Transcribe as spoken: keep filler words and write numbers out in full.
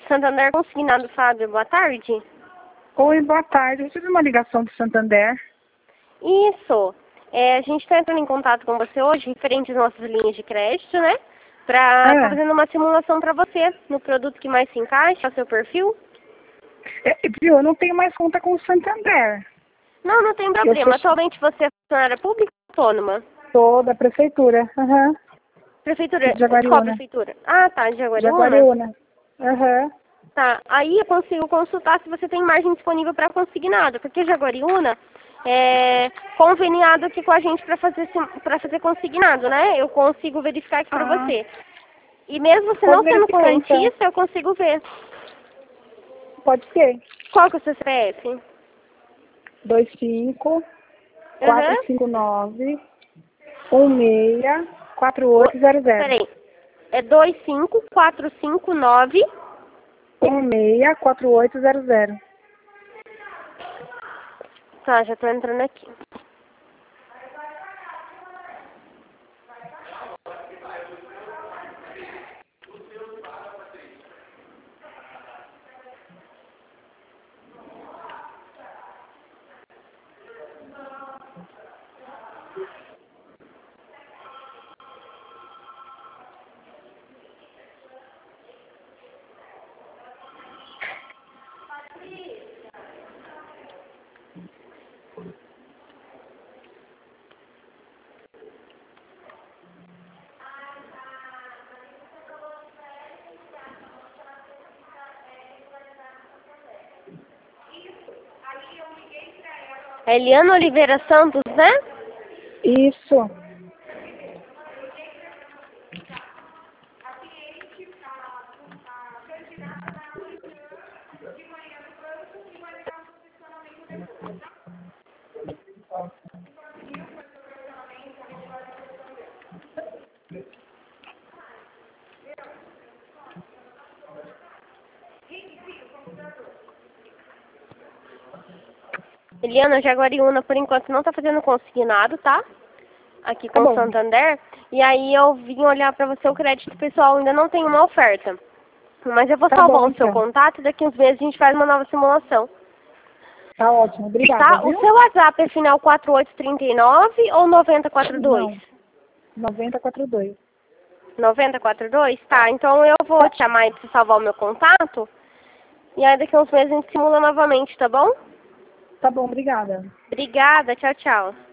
Santander Consignado, Fábio, boa tarde. Oi, boa tarde. Eu recebi uma ligação do Santander. Isso. É, a gente está entrando em contato com você hoje, referente às nossas linhas de crédito, né? Para É. fazendo uma simulação para você, no produto que mais se encaixa, ao seu perfil. É, viu, eu não tenho mais conta com o Santander. Não, não tem problema. sou- Atualmente você é funcionária pública ou autônoma? Sou da prefeitura. Aham. Prefeitura. De De qual Jaguariúna. prefeitura? Ah, tá, de Jaguariúna. Jaguariúna. Aham. Tá, aí eu consigo consultar se você tem margem disponível para consignado, porque Jaguariúna é conveniado aqui com a gente para fazer para fazer consignado, né? Eu consigo verificar aqui para Ah. você. E mesmo você Pode não sendo verificar, então. correntista, eu consigo ver. Pode ser. Qual que é o seu C P F? dois cinco, Aham. quatro cinco nove, um seis, quatro oito zero zero. Peraí. É dois cinco quatro cinco nove. um seis, quatro oito zero zero. Tá, já tô entrando aqui. Eliana Oliveira Santos, né? Isso. Eliana, Jaguariúna, por enquanto, não tá fazendo consignado, tá? Aqui Tá com o bom. Santander. E aí eu vim olhar pra você, o crédito pessoal ainda não tem uma oferta. Mas eu vou Tá salvar bom, o seu então. contato e daqui uns meses a gente faz uma nova simulação. Tá ótimo. Obrigada, Tá? O viu? seu WhatsApp é final quatro oito três nove ou noventa quarenta e dois? Não. noventa e quatro dois. noventa quarenta e dois? Tá, então eu vou te chamar aí pra você salvar o meu contato. E aí daqui uns meses a gente simula novamente, tá bom? Tá bom, obrigada. Obrigada, tchau, tchau.